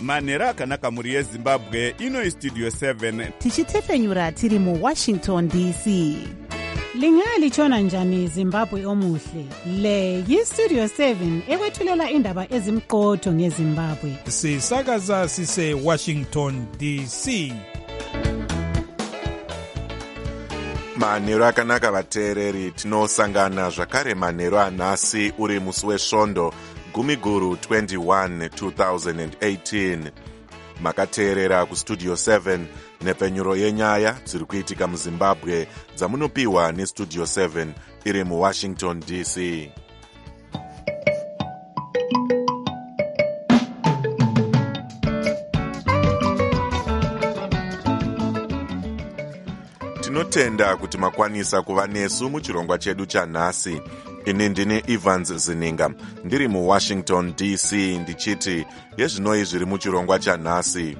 manhero akanaka mhuri yezimbabwe. Ino istudio 7 tichitefenyura tiri muwashington dc. Lingalitshona njani Zimbabwe omuhle? Le yistudio 7 ekwethulela indaba ezimqotho ngeZimbabwe. Sisakaza sise Washington DC. Manhero akanaka vateereri, tinosangana zvakare manhero anhasi uri musi wesvondo Gumiguru 21 2018. Makateerera kustudio 7 nepfenyuro yenyaya dziri kuitika muZimbabwe dzamunopiwa nestudio 7 iri muWashington DC. Tinotenda kuti makwanisa kuva nesu muchirongwa chedu chanhasi. Ini ndini Evans Zininga, ndiri muWashington DC, ndichiti yezvinoi zviri muchirongwa chanhasi.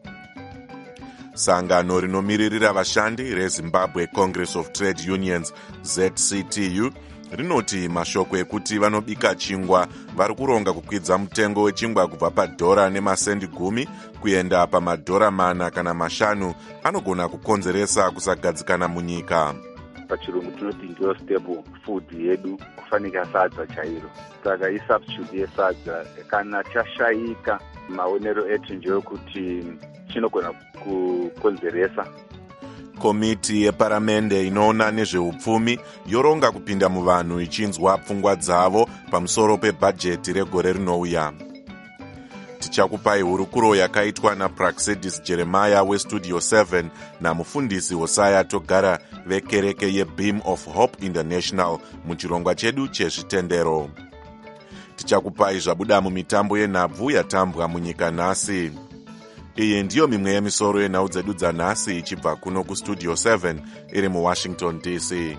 Sangano rinomiririra vashandi reZimbabwe Congress of Trade Unions ZCTU rinoti mashoko ekuti vanobika chingwa vari kuronga kukwidza mutengo wechingwa kubva padhora nemasendi 10 kuenda pamadhora 4 kana 5 anogona kukonzeresa kusagadzikana munyika. Pachirungu tinoti ndiyo stable food yedu kufanika sadza chairo. Saka isubstitute yesadza kana chashayika, maonero etu ndeyokuti chinogona kukonzeresa. Komiti yeparamende inoona nezveupfumi yoronga kupinda muvanhu ichinzwa pfungwa dzavo pamusoro pebhajeti regore rinouya. Tichakupai hurukuro yakaitwa naPraxedis Jeremiah westudio 7 namufundisi Hosea Togara vekereke yeBeam of Hope International muchirongwa chedu chezvitendero. Tichakupai zvabuda mumitambo yenhabvu yatambwa munyika nhasi. Iyi ndiyo mimwe yemisoro yenhau dzedu dzanhasi ichibva kuno kustudio 7 iri muWashington DC.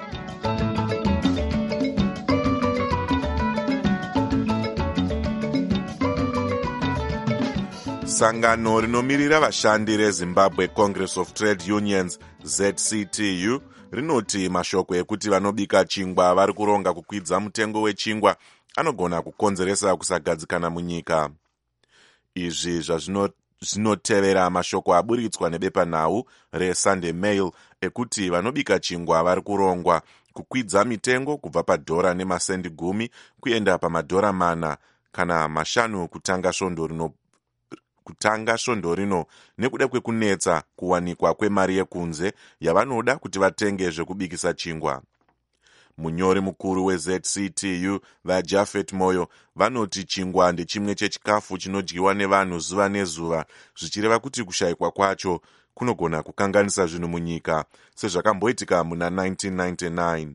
Sangano rinomiririra vashandi reZimbabwe Congress of Trade Unions ZCTU rinoti mashoko ekuti vanobika chingwa vari kuronga kukwidza mutengo wechingwa anogona kukonzeresa kusagadzikana munyika. Izvi zvinotevera mashoko aburitswa nebepanhau reSunday Mail ekuti vanobika chingwa vari kurongwa kukwidza mitengo kubva padhora nemasendi 10 kuenda pamadhora 4 kana 5 kutanga svondo rino nekuda kwekunetsa kuwanikwa kwemari yekunze yavanoda kuti vatenge zvekubikisa chingwa. Munyori mukuru weZCTU vaJafet Moyo vanoti chingwa ndechimwe chechikafu chinodyiwa nevanhu zuva nezuva, zvichireva kuti kushayikwa kwacho kunogona kukanganisa zvinhu munyika sezvakamboitika muna 1999.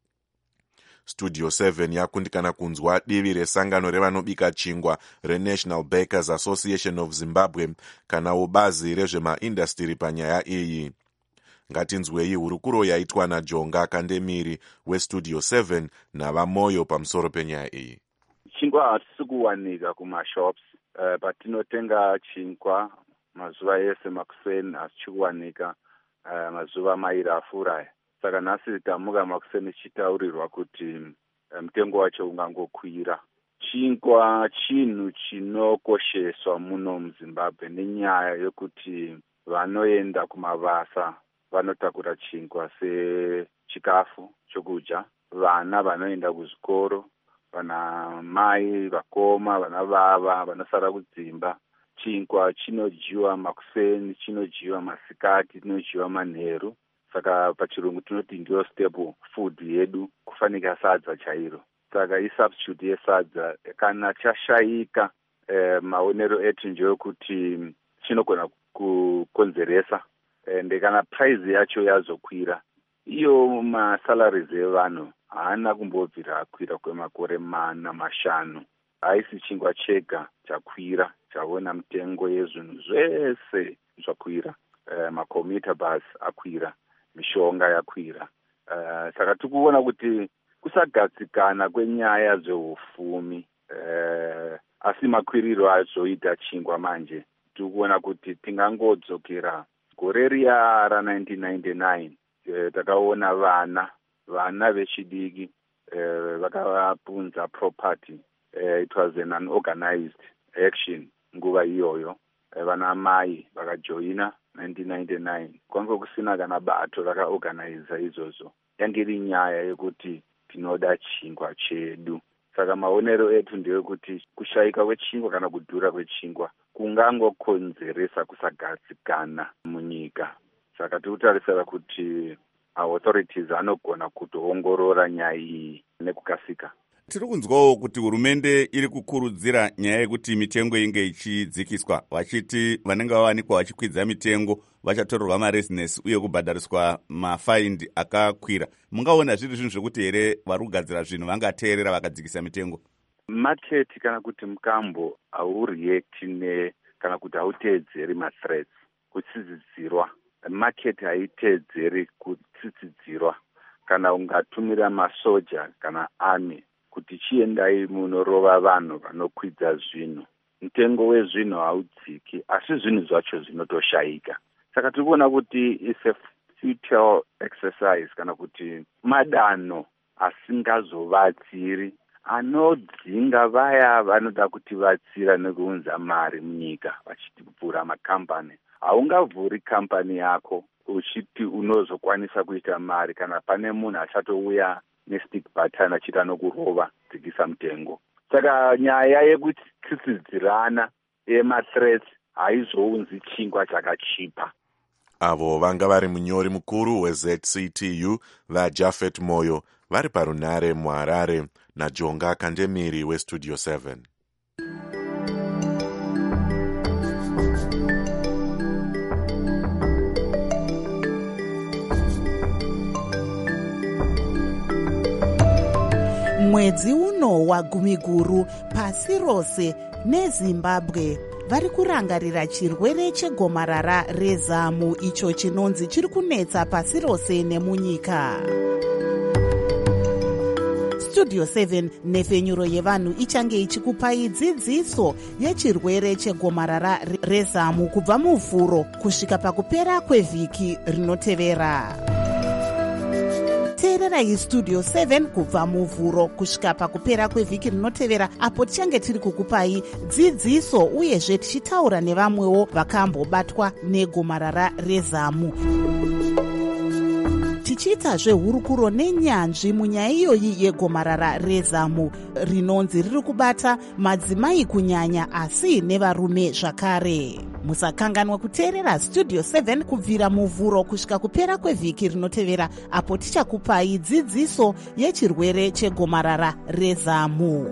Studio 7 yakundikana kunzwa divi resangano revanobika chingwa reNational Bakers Association of Zimbabwe kana bazi rezvemaindastiri panyaya iyi. Ngatinzwei hurukuro yaitwa naJonga Kandemiri westudio 7 navamoyo pamusoro penyaya iyi. Chingwa hatisi kuwanika kumashops. Patinotenga chingwa mazuva ese makuseni hasichikuwanika mazuva mairi afura. Saka nhasi tamuka makuseni chitaurirwa kuti mutengo wacho ungangokwira. Chingwa chinhu chinokosheswa muno muZimbabwe nenyaya yokuti vanoenda kumabasa vanotakura chingwa sechikafu chokudya. Vana vanoenda kuzvikoro, vana mai, vakoma, vana baba vanosara kudzimba. Chingwa chinodyiwa makuseni, chinodyiwa masikati, chinodyiwa manheru. Saka pachirungu tinoti ndiyo stable food yedu kufanika sadza chairo. Saka isubstitute yesadza kana chashayika, maonero etu ndeyokuti chinogona kukonzeresa. Ende kana price yacho yazokwira, iyo masalaries evanhu haana kumbobvira akwira kwemakore 4-5. Haisi chingwa chega chakwira, chaona mutengo yezvinhu zvese zvakwira. Makomita bus akwira, mishonga yakwira. Saka tikuona kuti kusagadzikana kwenyaya dzehufumi, asi makwiriro azoita chingwa manje. Tikuona kuti tingangodzokera gore riya ra1999 takaona vana vechidiki vakapunza property. It was an unorganized action. nguva iyoyo vana mai vakajoina 1999 kwange kusina kana bato rakaorganiza izvozvo. Yange iri nyaya yekuti tinoda chingwa chedu. Saka maonero etu ndeyekuti kushayika kwechingwa kana kudhura kwechingwa kungangokonzeresa kusagadzikana munyika. Saka tirikutarisira kuti authorities anogona kutoongorora nyaya iyi nekukasika. Tiri kunzwawo kuti hurumende iri kukurudzira nyaya yekuti mitengo inge ichidzikiswa, vachiti vanenge vawanikwa vachikwidza mitengo vachatorerwa maresinesi uye kubhadhariswa mafaindi akakwira. Mungaona zviri zvinhu zvekuti here vari kugadzira zvinhu vangateerera vakadzikisa mitengo? Market kana kuti mukambo haureacti kana kuti hauteedzeri mathreats kutsidzidzirwa. Market haiteedzeri kutsidzidzirwa. Kana ungatumira masoja kana army kuti chiendai munorova vanhu vanokwidza zvinhu, mutengo wezvinhu haudziki, asi zvinhu zvacho zvinotoshayika. Saka tiri kuona kuti it's a futile exercise kana kuti madanho asingazovatsiri anodzinga vaya vanoda kuti vatsira nekuunza mari munyika vachivhura makambani. Haungavhuri kambani yako uchiti unozokwanisa kuita mari kana pane munhu achatouya nestick button achita nokurova dzikisa mutengo. Saka nyaya yekutsidzidzirana yemathreats haizounzi chingwa chakachipa. Avo vanga vari munyori mukuru weZCTU vaJafet Moyo vari parunare muHarare naJonga Kandemiri weStudio 7. Mwedzi uno wagumiguru pasi rose neZimbabwe vari kurangarira chirwere chegomarara rezamu icho chinonzi chiri kunetsa pasi rose nemunyika. Studio 7 nhefenyuro yevanhu ichange ichikupai dzidziso yechirwere chegomarara rezamu kubva muvhuro kusvika pakupera kwevhiki rinotevera. Teererai Studio 7 kubva muvhuro kusvika pakupera kwevhiki rinotevera, apo tichange tiri kukupai dzidziso uyezve tichitaura nevamwewo vakambobatwa negomarara rezamu. Tichiitazve hurukuro nenyanzvi munyaya iyoyi yegomarara rezamu rinonzi riri kubata madzimai kunyanya asi nevarume zvakare. Musakanganwa kuteerera Studio 7 kubvira muvhuro kusvika kupera kwevhiki rinotevera, apo tichakupai dzidziso yechirwere chegomarara rezamu.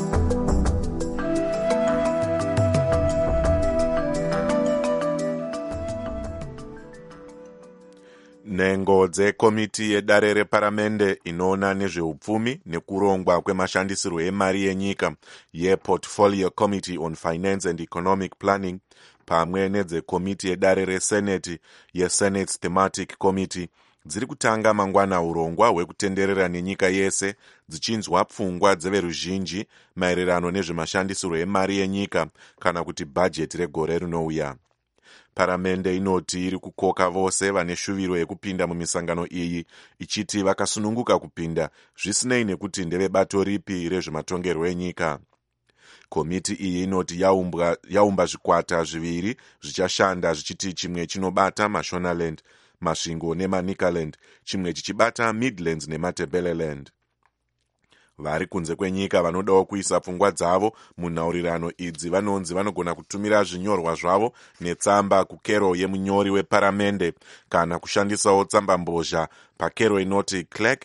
Nhengo dzekomiti yedare reparamende inoona nezveupfumi nekurongwa kwemashandisirwo emari yenyika yePortfolio Committee on Finance and Economic Planning pamwe nedzekomiti yedare reseneti yeSenate's Thematic Committee dziri kutanga mangwana urongwa hwekutenderera nenyika yese dzichinzwa pfungwa dzeveruzhinji maererano nezvemashandisirwo emari yenyika kana kuti bhajeti regore rinouya. Paramende inoti iri kukoka vose vane shuviro yekupinda mumisangano iyi ichiti vakasununguka kupinda zvisinei nekuti ndevebato ripi rezvematongerwo enyika. Komiti iyi inoti yaumba zvikwata zviviri zvichashanda zvichiti chimwe chinobata maShonaland, Masvingo neManicaland, chimwe chichibata Midlands neMatebeleland. Vari kunze kwenyika vanodawo kuisa pfungwa dzavo munhaurirano idzi vanonzi vanogona kutumira zvinyorwa zvavo netsamba kukero yemunyori weparamende kana kushandisawo tsamba mbozha pakero inoti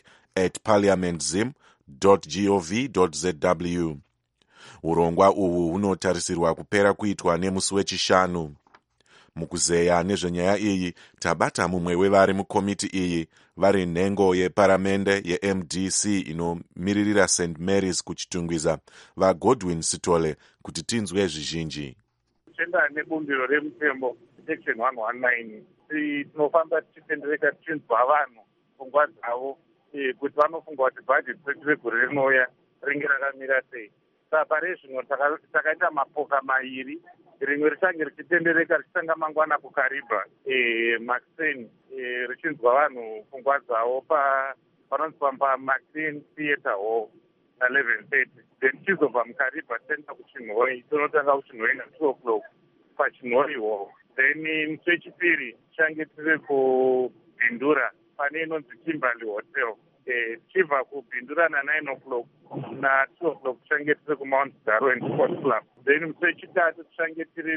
clerk@parliamentzim.gov.zw. Urongwa uhwu hunotarisirwa kupera kuitwa nemusi wechishanu. Mukuzeya nezvenyaya iyi tabata mumwe wevari mukomiti iyi vari nhengo yeparamende yeMDC inomiririra St Mary's kuchitungwiza vaGodwin Sitole kuti tinzwe zvizhinji. Tenda nebumbiro remutembo section 119 tinofamba tichitendereka tichinzwa vanhu pfungwa dzavo kuti vanofunga kuti bhajeti regore rinouya ringe rakamira sei. Saka rezvino takaita mapoka mairi, rimwe richange richitendereka richitanga mangwana kukaribha Maxen richinzwa vanhu pfungwa dzavo panonzi paMaxen Theatre Hall. na11:30 then chizobva mukaribha tenda kuchinhoi, tonotanga kuchinhoi na2 o'clock pachinhoi hall. Then musi wechipiri tichange tiri kubhindura pane inonzi Kimberley Hotel. Tichibva kubhindura na9 o'clock na2 o'clock tichange tiri kuMount Darwin Sports Club. Then musi wechitatu tichange tiri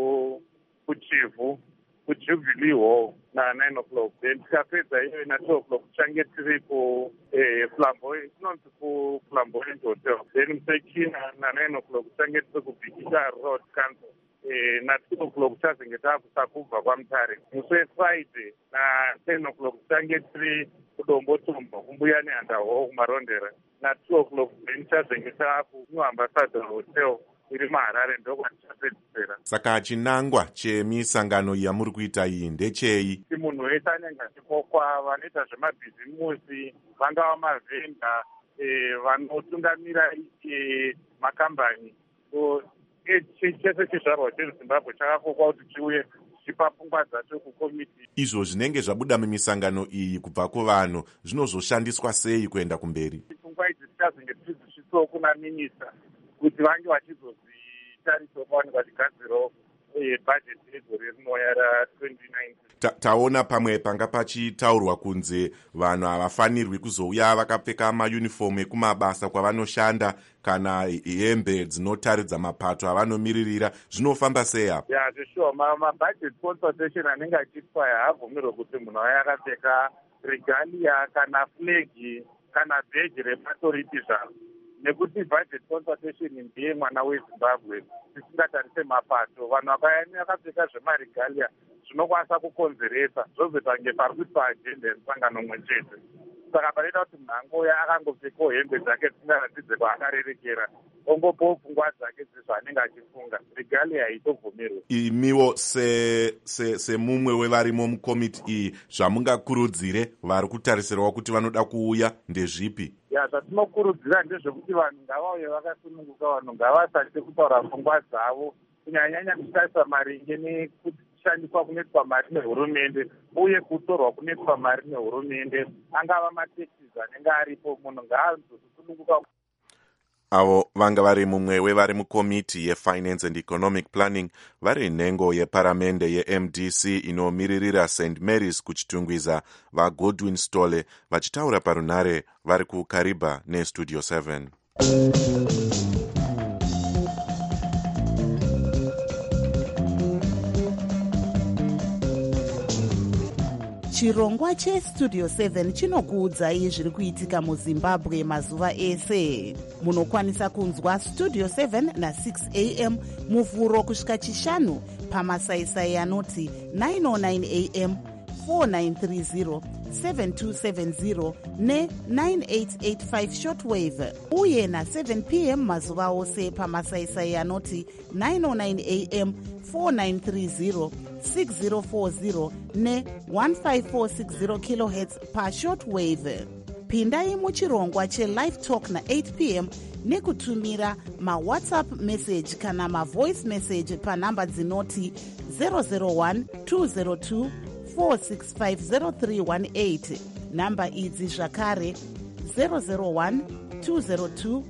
kuChivu kuJubilee Hall na9 o'clock. Then tikapedza iyoyo na2 o'clock tichange tiri kuFlamboyant, inonzi kuFlamboyant Hotel. Then musi wechina na9 o'clock tichange tiri kuBikita Road Council. Na2 o'clock tichazenge takusakubva kwaMutare. Musi weFriday na10 o'clock tichange tiri kuDombotombo kumbuya neHanda Hall kuMarondera. Na2 o'clock then tichazenge takuNewambassador Hotel iri muHarare, ndokwatichapedzisira. Saka chinangwa chemisangano yamuri kuita iyi ndechei? Munhu wese anenge achikokwa, vanoita zvemabhizimusi, vangava mavhenda, vanotungamira makambani. Chese chizvarwa cheZimbabwe chakakokwa kuti chiuye chichipa pfungwa dzacho kukomiti. Izvo zvinenge zvabuda mumisangano iyi kubva kuvanhu zvinozoshandiswa sei kuenda kumberi? Pfungwa idzi tichazenge tichizvisvitsawo kuna minista kuti vange vachizozvitarisawo pavanenge vachigadzirawo bhajeti yegore rinouya ra2019. Taona pamwe panga pachitaurwa kunze vanhu havafanirwi kuzouya vakapfeka mayunifomu ekumabasa kwavanoshanda kana hembe dzinotaridza mapato avanomiririra. Zvinofamba sei apa? Zvishuwa mabudget consultation anenge achiitwa haabvumirwe kuti munhu aya akapfeka regalia kana flegi kana bheji repatoriti zvaro, nekuti budget consultation ndiye mwana weZimbabwe. Tisingatarise mapato, vanhu vakapfeka zvemaregalia zvinokwanisa kukonzeresa zvozotange pari kuti paajenda yemusangano mumwe chete. Saka panoita kuti mhango uya akangopfekawo hembe dzake dzisingaratidze kwaakarerekera, ongopawo pfungwa dzake dzezvaanenge achifunga. Regalia haitobvumirwe. Imiwo semumwe wevarimo mukomiti iyi, zvamungakurudzire vari kutarisirwa kuti vanoda kuuya ndezvipi? Zvatinokurudzira ndezvekuti vanhu ngavauye vakasununguka, vanhu ngavasatye kutaura pfungwa dzavo, kunyanyanya kutarisa maringe nekushandiswa kunoitwa mari nehurumende uye kutorwa kunoitwa mari nehurumende. Angava matekisi anenge aripo, munhu ngaazosununguka. Avo vanga vari mumwe wevari mukomiti yeFinance and Economic Planning vari nhengo yeparamende yeMDC inomiririra St Mary's kuchitungwiza vaGodwin Stole vachitaura parunhare vari kuKariba neStudio 7. Chirongwa cheStudio 7 chinokuudzai zviri kuitika muZimbabwe mazuva ese. Munokwanisa kunzwa Studio 7 na6 am muvhuro kusvika chishanu pamasaisai anoti 909 am, 4930, 7270 ne9885 shortwave, uye na7 pm mazuva ose pamasaisai anoti 909 am, 4930, 6040 ne1546 kHz pashortwave. Pindai muchirongwa chelive talk na8 pm nekutumira mawhatsapp message kana mavoice message panhamba dzinoti 001 202 4650318. Namba idzi zvakare 001 202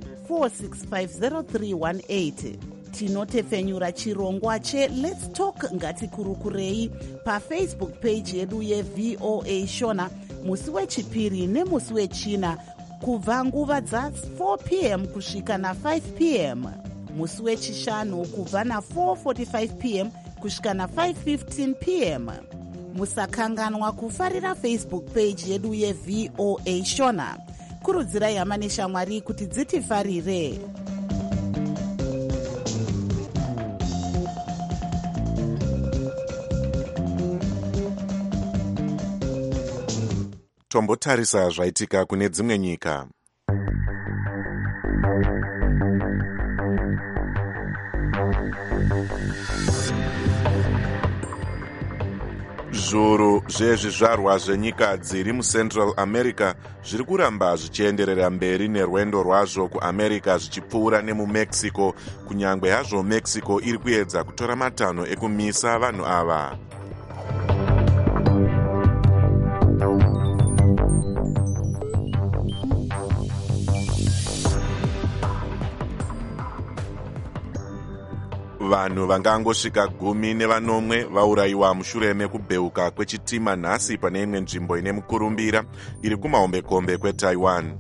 4650318. Tinotefenyura chirongwa cheLet's Talk ngatikurukurei paFacebook page yedu yeVOA Shona musi wechipiri nemusi wechina kubva nguva dza4 pm kusvika na5 pm, musi wechishanu kubva na4:45 pm kusvika na5:15 pm. Musakanganwa kufarira Facebook page yedu yeVOA Shona. Kurudzirai hama neshamwari kuti dzitifarire. Tombotarisa zvaitika kune dzimwe nyika. Zviuru zvezvizvarwa zvenyika dziri muCentral America zviri kuramba zvichienderera mberi nerwendo rwazvo kuAmerica zvichipfuura nemuMexico, kunyangwe hazvo Mexico iri kuedza kutora matanho ekumisa vanhu ava. Vanhu vangangosvika 10 vaurayiwa mushure mekubheuka kwechitima nhasi pane imwe nzvimbo ine mukurumbira iri kumahombekombe kweTaiwan.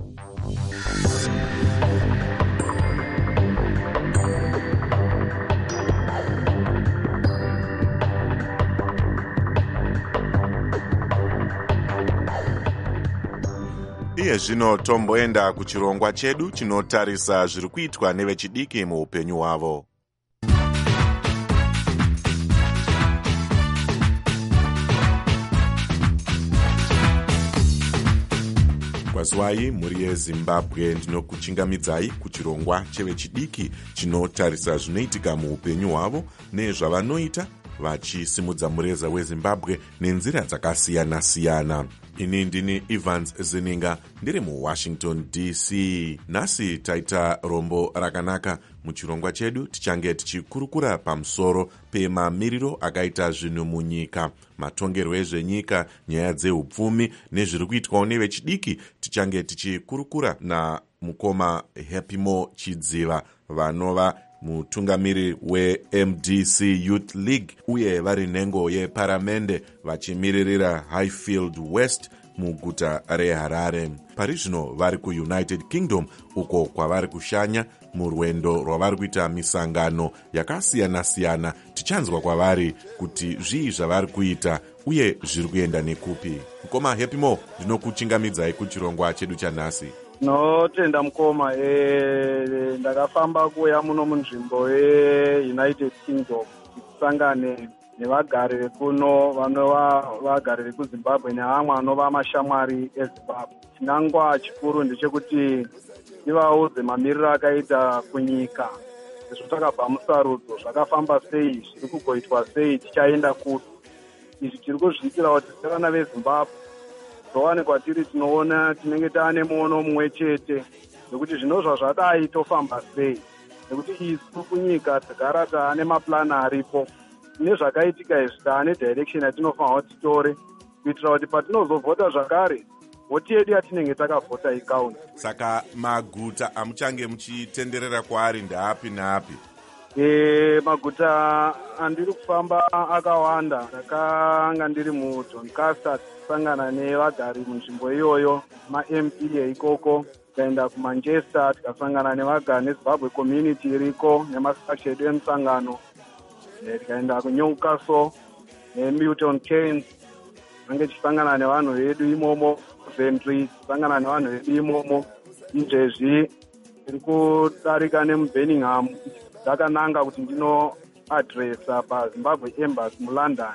Iye zvino tomboenda kuchirongwa chedu chinotarisa zviri kuitwa nevechidiki muupenyu hwavo. Kwazwai mhuri yeZimbabwe, ndinokuchingamidzai kuchirongwa chevechidiki chinotarisa zvinoitika muupenyu hwavo nezvavanoita vachisimudza mureza weZimbabwe nenzira dzakasiyana-siyana. Ini ndini Evans Zininga ndiri muWashington DC. Nhasi taita rombo rakanaka. Muchirongwa chedu tichange tichikurukura pamusoro pemamiriro akaita zvinhu munyika, matongerwo ezvenyika, nyaya dzeupfumi nezviri kuitwawo nevechidiki. Tichange tichikurukura namukoma Happymo Chidziva vanova mutungamiri weMDC Youth League uye vari nhengo yeparamende vachimiririra Highfield West muguta reHarare. Pari zvino vari kuUnited Kingdom uko kwavari kushanya murwendo rwavari kuita misangano yakasiyana-siyana. Tichanzwa kwavari kuti zvii zvavari kuita uye zviri kuenda nekupi. Mukoma Happymo, ndinokuchingamidzai kuchirongwa chedu chanhasi. Notenda mukoma. Ndakafamba kuya muno munzvimbo yeUnited Kingdom kusangane nevagari vekuno vanova vagari vekuZimbabwe nevamwe vanova mashamwari eZimbabwe. Chinangwa chikuru ndechekuti tivauze mamiriro akaita kunyika, zvotakabva musarudzo zvakafamba sei, zviri kugoitwa sei, tichaenda kuti. Izvi tiri kuzviitira kuti sevana veZimbabwe towanikwa tiri tinoona tinenge taane muono mumwe chete nekuti zvinozva zvadai tofamba sei, nekuti isu kunyika tagara taane maplani aripo nezvakaitika izvi taane direction yatinofanira kuti titore kuitira kuti patinozovhota zvakare vhoti yedu yatinenge takavhota ikaunti. Saka maguta amuchange muchitenderera kwaari ndaapi naapi? Maguta andiri kufamba akawanda. Ndakanga ndiri muDoncaster kusangana nevagari munzvimbo iyoyo, maMP ikoko. Tikaenda kuManchester tikasangana nevagari neZimbabwe community iriko nemastructure edu emusangano. Tikaenda kuNewcastle neMilton Keynes ange tichisangana nevanhu vedu imomo. Coventry tichisangana nevanhu vedu imomo. Izvezvi tiri kudarika nemuBirmingham ndakananga kuti ndinoadresa paZimbabwe Embassy muLondon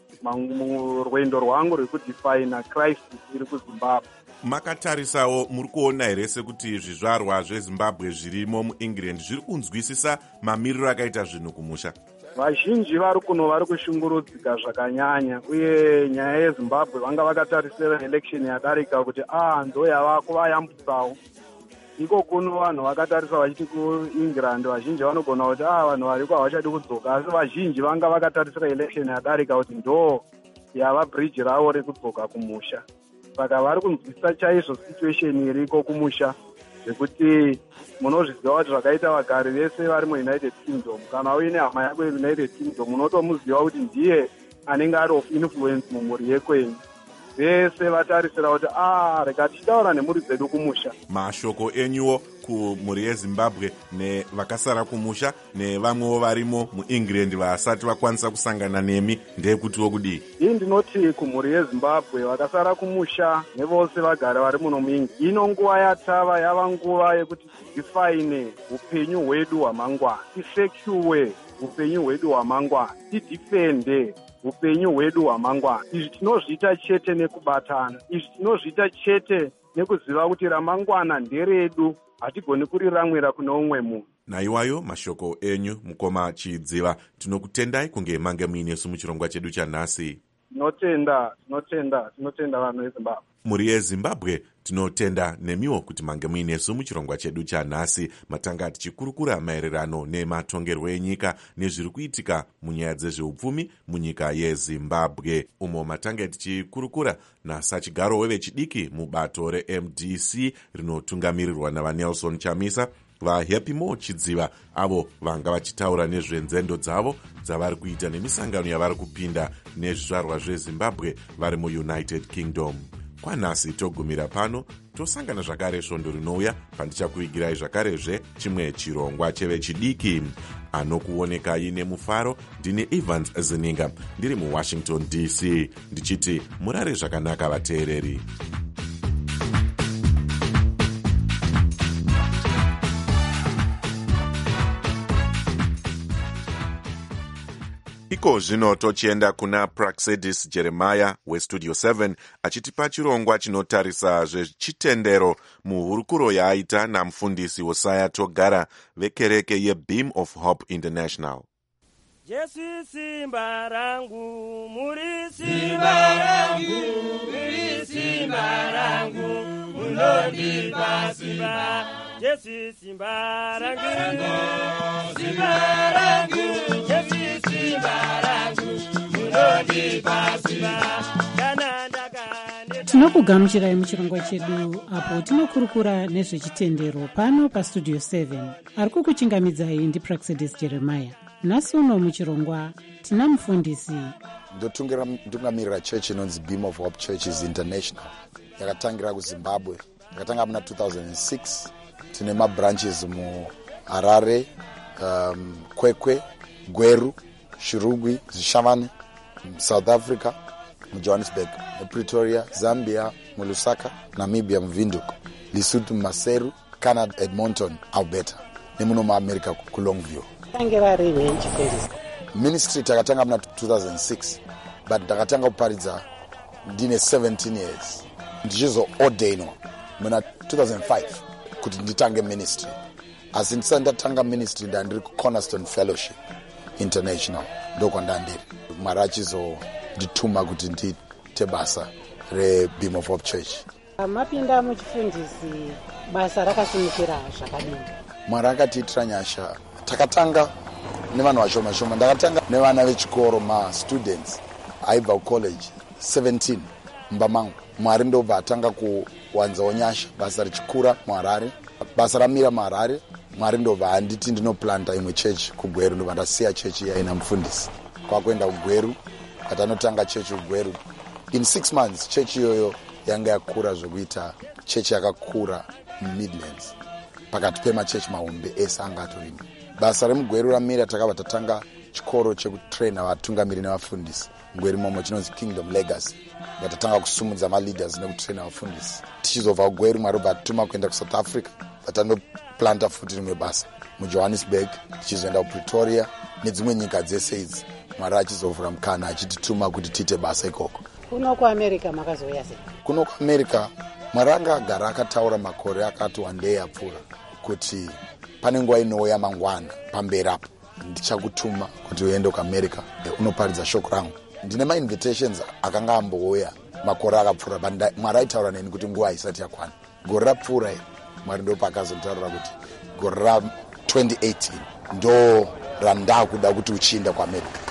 murwendo rwangu rwekudefina crisis iri kuZimbabwe. Makatarisawo, muri kuona here sekuti zvizvarwa zveZimbabwe zvirimo muEngland zviri kunzwisisa mamiriro akaita zvinhu kumusha? Vazhinji vari kuno vari kushungurudzika zvakanyanya, uye nyaya yeZimbabwe vanga vakatarisira election yadarika kuti ndo yava kuvayambutsawo. Iko kuno vanhu vakatarisa vachiti kuEngland vazhinji vanogona kuti vanhu variko havachadi kudzoka, asi vazhinji vanga vakatarisira election yadarika kuti ndo yava bridge ravo rekudzoka kumusha. Saka vari kunzwisisa chaizvo situation iriko kumusha, zvekuti munozviziva kuti zvakaita vagari vese vari muUnited Kingdom. Kana uine hama yako yeUnited Kingdom unotomuziva kuti ndiye anenge ari of influence mumhuri yekwenyu. Vese vatarisira kuti reka tichitaura nemhuri dzedu kumusha. Mashoko enyuwo kumhuri yeZimbabwe nevakasara kumusha nevamwewo varimo muEngland vasati vakwanisa kusangana nemi ndeyekutiwo kudii? Ii ndinoti kumhuri yeZimbabwe vakasara kumusha nevose vagari vari muno muEngland, ino nguva yatava yava nguva yekuti tidefaine upenyu hwedu hwamangwana, tisecure upenyu hwedu hwamangwana, tidifende upenyu hwedu hwamangwana. Izvi tinozviita chete nekubatana, izvi tinozviita chete nekuziva kuti ramangwana nderedu, hatigoni kuriramwira kune umwe munhu. Naiwayo mashoko enyu, mukoma Chidziva. Tinokutendai kunge mange muinesu muchirongwa chedu chanhasi. Tinotenda vanhu veZimbabwe. Muri yeZimbabwe tinotenda nemiwo kuti mange muinesu muchirongwa chedu chanhasi. Matanga tichikurukura maererano nematongerwo enyika nezviri kuitika munyaya dzezveupfumi munyika yeZimbabwe, umo matanga tichikurukura nasachigaro wevechidiki mubato reMDC rinotungamirirwa navaNelson Chamisa vahappy mo chidziva avo vanga vachitaura nezvenzendo dzavo dzavari kuita nemisangano yavari kupinda nezvizvarwa zvezimbabwe vari muunited kingdom. Kwanhasi togumira pano, tosangana zvakare svondo rinouya pandichakuigirai zvakarezve chimwe chirongwa chevechidiki. Anokuonekai nemufaro ndine Evans Zininga, ndiri muWashington DC, ndichiti murare zvakanaka vateereri. Iko zvino tochienda kuna Praxedis Jeremiah weStudio 7 achitipa chirongwa chinotarisa zvechitendero muhurukuro yaaita namufundisi Hosea Togara vekereke yeBeam of Hope International. Jesu simba rangu, muri simba rangu, muri simba rangu, munondipa simba. Jesu simba rangu, simba rangu, Jesu simba rangu, munondipa simba. Tinokugamuchirai muchirongwa chedu apo tinokurukura nezvechitendero pano paStudio 7. Ari kukuchingamidzai ndiPraxedis Jeremiah. Nhasi uno muchirongwa tina mufundisi ndotungamirira chechi inonzi Beam of Hope Churches International. Yakatangira kuZimbabwe, yakatanga muna 2006. Tine mabranches muHarare, Kwekwe, Gweru, Shirugwi, Zishavane, South Africa, muJohannesburg, Pretoria, Zambia, muLusaka, Namibia, muVinduk, Lesotho, Maseru, Canada, Edmonton, Alberta, nemuno muAmerica kuLongview. Ministry takatanga muna 2006, but takatanga kuparidza ndine 17 years. Ndichizoordainwa muna 2005 kuti nditange ministry. Asi ndisati ndatanga ministry ndandiri kuCornerstone Fellowship International ndokwandandiri. Mwari achizondituma kuti ndiite basa reBeam of Hope Church. Mapinda muchifundisi basa rakasimukira zvakadini? Mwari akatiitira nyasha. Takatanga nevanhu vashoma shoma. Ndakatanga nevana vechikoro students aibva kucollege 17 mumba mangu. Mwari ndobva atanga kuwanzawo nyasha. Basa richikura muHarare, basa ramira muHarare. Mwari ndobva anditi ndinoplanta imwe chechi kuGweru, ndobva ndasiya chechi yaina mufundisi kwakuenda kuGweru, atanotanga chechi kuGweru. In 6 months chechi iyoyo yanga yakura zvokuita chechi yakakura muMidlands, pakati pemachechi mahombe ese anga atorimo. Basa remuGweru ramira takabva tatanga chikoro chekutraina vatungamiri nevafundisi muGweru imomo chinonzi Kingdom Legacy. Vatatanga kusumudza maleaders nekutraina vafundisi. Tichizobva kuGweru Mwari bva atituma kuenda kuSouth Africa, vatanoplanta futi rimwe basa muJohannesburg, tichizoenda kuPretoria nedzimwe nyika dzese idzi. Mwari achizovhura mukana achitituma kuti tiite basa ikoko. Kuno kuAmerica makazoya sei? Kuno kuAmerica Mwari anga agara akataura makore akati wandei apfuura kuti pane nguva inouya mangwana pamberi apo ndichakutuma kuti uende kuAmerica unoparidza shoko rangu. Ndine ma-invitations akanga ambouya makore akapfuura, Mwari aitaura neni kuti nguva isati yakwana. Gore rapfuura Mwari ndopa akazontaurira kuti gore ra2018 ndo randakuda kuti uchienda kuAmerica.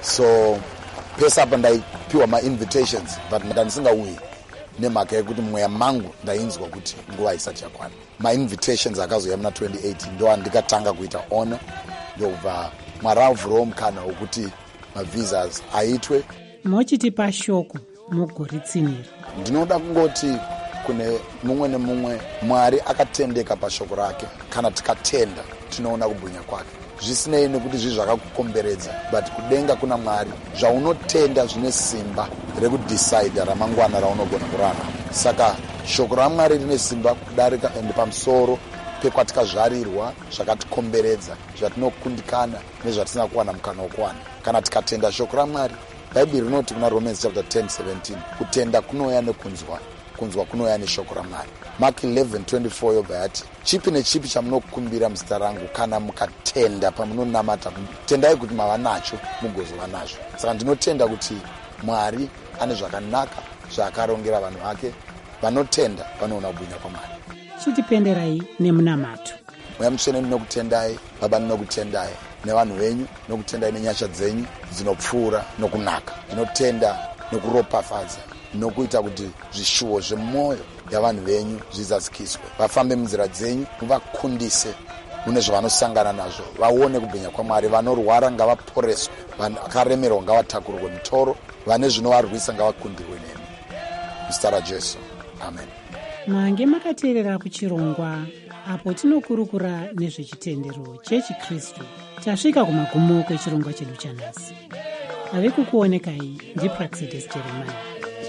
So pesa apa ndaipiwa ma-invitations but ndandisingauyi nemhaka yekuti mweya mangu ndainzwa kuti nguva isati yakwana. Ma-invitations akazoya muna 2018 ndo andikatanga kuita honor, ndobva Mwari avhurawo mukana wokuti mavisas aitwe. Mochitipa shoko mugoritsinira. Ndinoda kungoti kune mumwe nemumwe Mwari akatendeka pashoko rake. Kana tikatenda tinoona kubwinya kwake. Zvisinei nekuti zvi zvakakukomberedza, but kudenga kuna Mwari zvaunotenda zvine simba rekudecide ramangwana raunogona kurarama. Saka shoko raMwari rine simba kudarika ende pamusoro pekwatikazvarirwa zvakatikomberedza, zvatinokundikana nezvatisina kuwana mukana wokuwana. Kana tikatenda shoko raMwari, Bhaibheri rinoti kuna Romans chapter 10:17, kutenda kunouya nekunzwa, kunzwa kunouya neshoko raMwari. Mark 11:24 yobva yati, chipi nechipi chamunokumbira muzita rangu kana mukatenda pamunonamata, tendai kuti mava nacho mugozova nazvo. Saka ndinotenda kuti Mwari ane zvakanaka zvaakarongera vanhu vake. Vanotenda vanoona kubwinya kwaMwari. Chitipenderai nemunamato. Mweya Mutsvene, ndinokutendai Baba, ndinokutendai nevanhu venyu, ndinokutendai nenyasha dzenyu dzinopfuura nokunaka. Ndinotenda nokuropafadza, nokuita kuti zvishuwo zvemwoyo yavanhu venyu zvizadzikiswe. Vafambe munzira dzenyu, muvakundise mune zvavanosangana nazvo, vaone kubwinya kwaMwari. Vanorwara ngavaporeswe, vakaremerwa ngavatakurirwe mitoro, vane zvinovarwisa ngavakundirwe nemi. Muzita raJesu, amen. Mange makateerera kuchirongwa apo tinokurukura nezvechitendero chechikristu. Tasvika kumagumo kwechirongwa chedu chanhasi. Ave kukuonekai ndiPraxedis Jeremiah.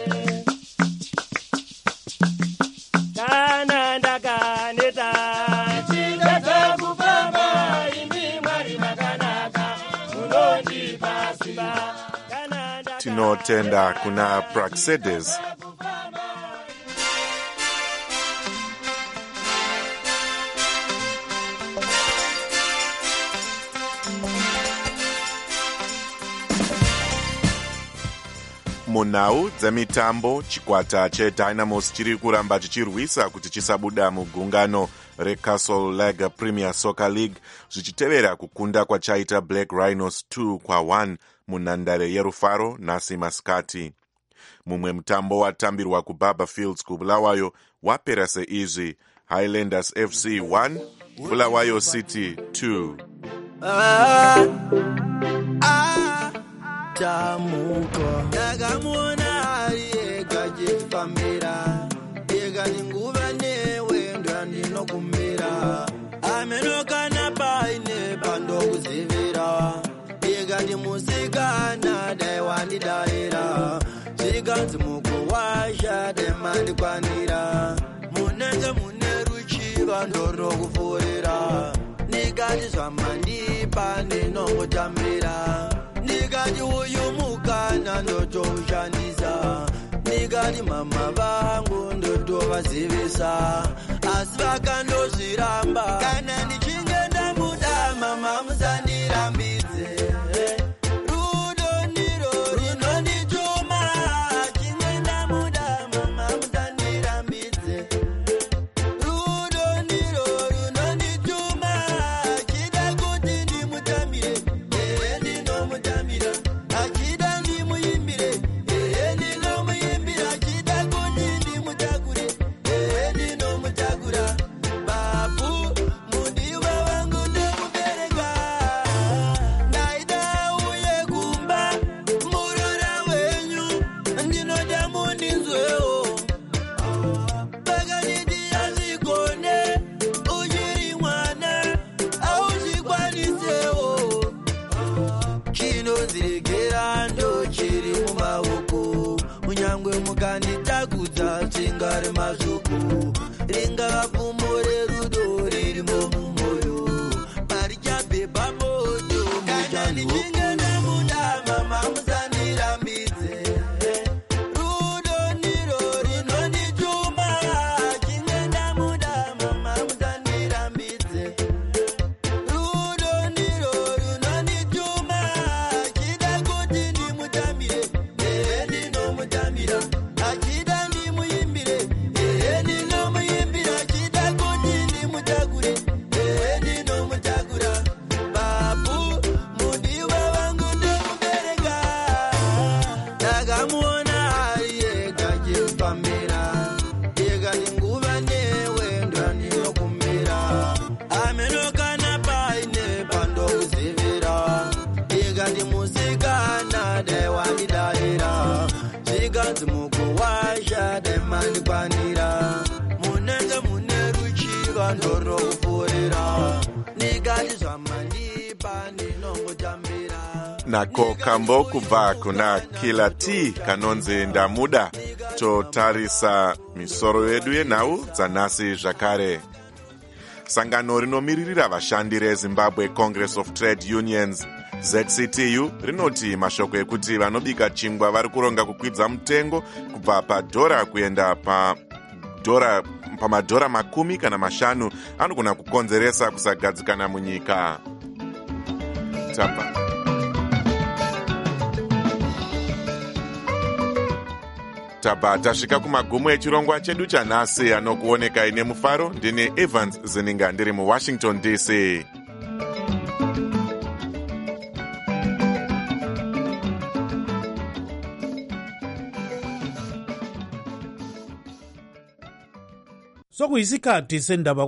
Kana ndakaneta chingata kufamba imi Mwari makanaka munondipa simba. Tinotenda kuna Praxedis. Munhau dzemitambo, chikwata cheDynamos chiri kuramba chichirwisa kuti chisabuda mugungano reCastle League Premier Soccer League zvichitevera kukunda kwachaita Black Rhinos 2-1 munhandare yerufaro nhasi masikati. Mumwe mutambo watambirwa kuBaba Fields kuBulawayo wapera seizvi: Highlanders FC 1, Bulawayo City 2. Tamuko ndakamuona ari ega chifambira ega ndinguva newe ndandinokumbira amenokana paine pandokuzivira ega ndimusikana dai wandidayira zvikanzi mukuwasha demandikwanira munenge mune ruchiva ndorokupfuurira nikati zvamandipa ndinongotambira nikati uyu mukana ndotoushandisa nikati mama vangu ndotovazivisa asi vakandozviramba kana ndichinge ndamuda mama musandirambidze rudo ndiro runondituma chinge ndamuda mama musandirambidze rudo ndiro runondituma chida kuti ndimutambire achida ndimuimbire ndinomuimbira achida kuti ndimutakure ndinomutakura babu mudiwa wangu ndokubereka ndaida uye kumba murora wenyu ndinoda mundinzwewo pakadidi azvikone uchiri mwana auzvikwanisewo chinoziregera ndochiri mumaoko munyangwe mukanditakudza tsinga remazvuku ringava pfumo rerudo ririmo mumwoyo marichabhebha moto kana ndichinge ndamuda mama musandirambidze rudo ndiro rinondituma chinge ndamuda mama musandirambidze rudo ndiro runondituma chida kuti ndimutambire ndinomutambira achida ndimuimbire ndinomuimbira chida kuti ndimutakure ndinomutakura babu mudiwa wangu ndokubereka ndakamuona ari ega chifambira ega ndinguva newe ndandinokumbira amenokana paine pandokuzivira ega ndimusikana dai wandidayira zvikanzi mukuwasha dai mandikwanira munenge mune ruchiva ndorokupfuurira nikati zvamandipa ndinongotambira. Nako kambo kubva kuna Killer T kanonzi ndamuda. Totarisa misoro yedu yenhau dzanhasi zvakare. Sangano rinomiririra vashandi reZimbabwe Congress of Trade Unions ZCTU rinoti mashoko ekuti vanobika chingwa vari kuronga kukwidza mutengo kubva padhora kuenda pamadhora 10 kana 5 anogona kukonzeresa kusagadzikana munyika. Tabva tasvika kumagumo echirongwa chedu chanhasi anokuonekai nemufaro. Ndini Evans Zininga ndiri muWashington DC. Sokuyisikhathi sendaba